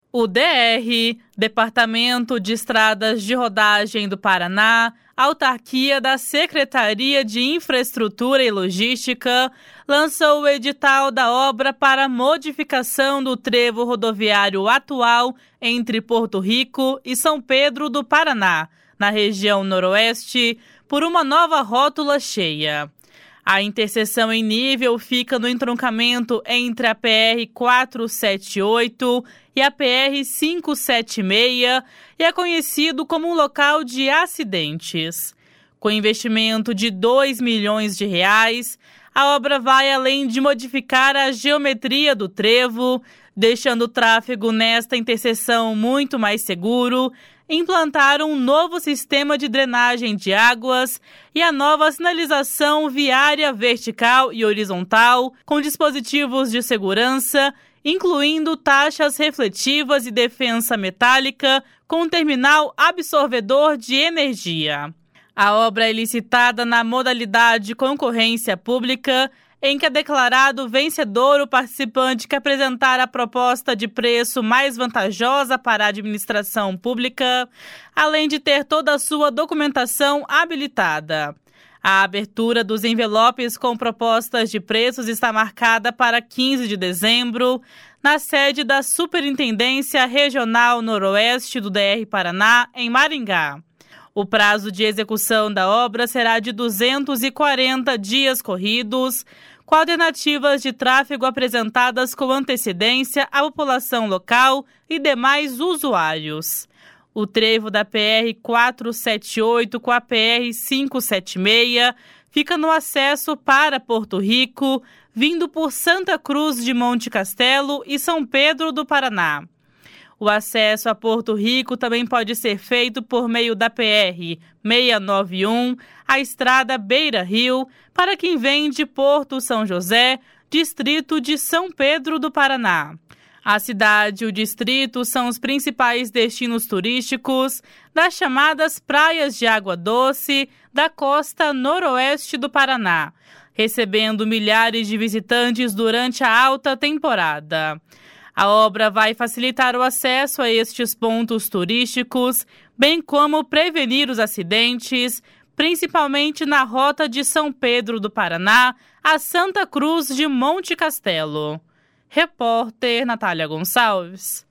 O DR, Departamento de Estradas de Rodagem do Paraná, autarquia da Secretaria de Infraestrutura e Logística, lançou o edital da obra para modificação do trevo rodoviário atual entre Porto Rico e São Pedro do Paraná, na região noroeste, por uma nova rótula cheia. A interseção em nível fica no entroncamento entre a PR-478 e a PR-576 e é conhecido como um local de acidentes. Com investimento de R$2 milhões, a obra vai além de modificar a geometria do trevo, deixando o tráfego nesta interseção muito mais seguro, implantar um novo sistema de drenagem de águas e a nova sinalização viária vertical e horizontal com dispositivos de segurança, incluindo taxas refletivas e defensa metálica com terminal absorvedor de energia. A obra é licitada na modalidade concorrência pública, em que é declarado vencedor o participante que apresentar a proposta de preço mais vantajosa para a administração pública, além de ter toda a sua documentação habilitada. A abertura dos envelopes com propostas de preços está marcada para 15 de dezembro, na sede da Superintendência Regional Noroeste do DR Paraná, em Maringá. O prazo de execução da obra será de 240 dias corridos, com alternativas de tráfego apresentadas com antecedência à população local e demais usuários. O trevo da PR-478 com a PR-576 fica no acesso para Porto Rico, vindo por Santa Cruz de Monte Castelo e São Pedro do Paraná. O acesso a Porto Rico também pode ser feito por meio da PR-691, a estrada Beira Rio, para quem vem de Porto São José, distrito de São Pedro do Paraná. A cidade e o distrito são os principais destinos turísticos das chamadas praias de água doce da costa noroeste do Paraná, recebendo milhares de visitantes durante a alta temporada. A obra vai facilitar o acesso a estes pontos turísticos, bem como prevenir os acidentes, principalmente na rota de São Pedro do Paraná a Santa Cruz de Monte Castelo. Repórter Natália Gonçalves.